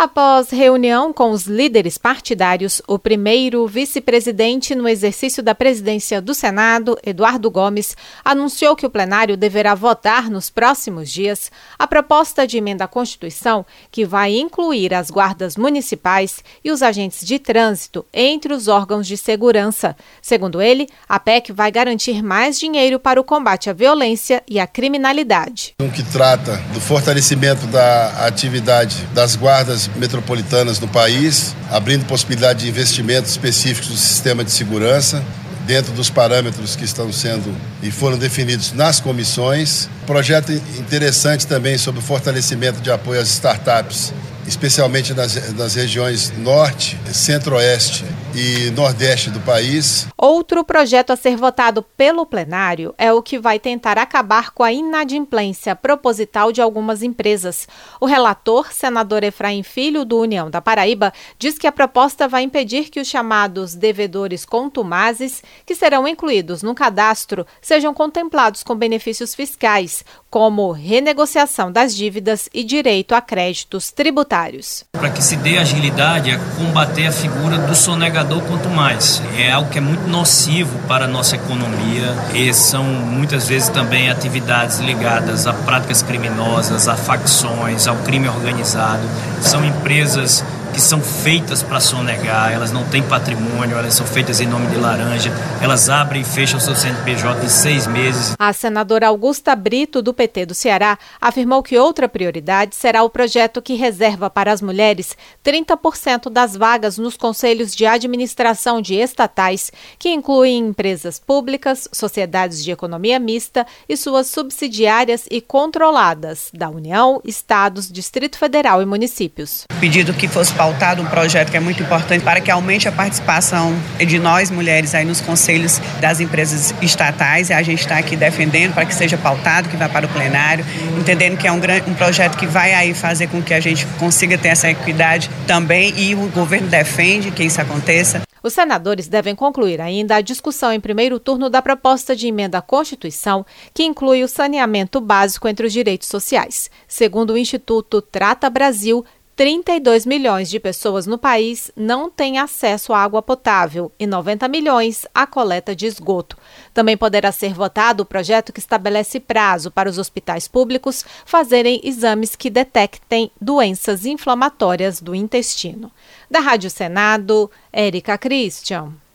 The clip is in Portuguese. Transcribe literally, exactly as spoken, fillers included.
Após reunião com os líderes partidários, o primeiro vice-presidente no exercício da presidência do Senado, Eduardo Gomes, anunciou que o plenário deverá votar nos próximos dias a proposta de emenda à Constituição que vai incluir as guardas municipais e os agentes de trânsito entre os órgãos de segurança. Segundo ele, a P E C vai garantir mais dinheiro para o combate à violência e à criminalidade. Um que trata do fortalecimento da atividade das guardas metropolitanas no país, abrindo possibilidade de investimentos específicos no sistema de segurança, dentro dos parâmetros que estão sendo e foram definidos nas comissões. Projeto interessante também sobre o fortalecimento de apoio às startups, especialmente nas, nas regiões norte, centro-oeste e nordeste do país. Outro projeto a ser votado pelo plenário é o que vai tentar acabar com a inadimplência proposital de algumas empresas. O relator, senador Efraim Filho, do União da Paraíba, diz que a proposta vai impedir que os chamados devedores contumazes, que serão incluídos no cadastro, sejam contemplados com benefícios fiscais, como renegociação das dívidas e direito a créditos tributários. Para que se dê agilidade a combater a figura do sonegador contumaz. É algo que é muito nocivo para a nossa economia e são muitas vezes também atividades ligadas a práticas criminosas, a facções, ao crime organizado. São empresas que são feitas para sonegar, elas não têm patrimônio, elas são feitas em nome de laranja, elas abrem e fecham seu C N P J em seis meses. A senadora Augusta Brito, do P T do Ceará, afirmou que outra prioridade será o projeto que reserva para as mulheres trinta por cento das vagas nos conselhos de administração de estatais, que incluem empresas públicas, sociedades de economia mista e suas subsidiárias e controladas, da União, estados, Distrito Federal e municípios. Pedido que fosse pautado um projeto que é muito importante para que aumente a participação de nós, mulheres, aí nos conselhos das empresas estatais, e a gente está aqui defendendo para que seja pautado, que vá para o plenário, entendendo que é um, grande, um projeto que vai aí fazer com que a gente consiga ter essa equidade também, e o governo defende que isso aconteça. Os senadores devem concluir ainda a discussão em primeiro turno da proposta de emenda à Constituição, que inclui o saneamento básico entre os direitos sociais. Segundo o Instituto Trata Brasil, trinta e dois milhões de pessoas no país não têm acesso à água potável e noventa milhões à coleta de esgoto. Também poderá ser votado o projeto que estabelece prazo para os hospitais públicos fazerem exames que detectem doenças inflamatórias do intestino. Da Rádio Senado, Érica Christian.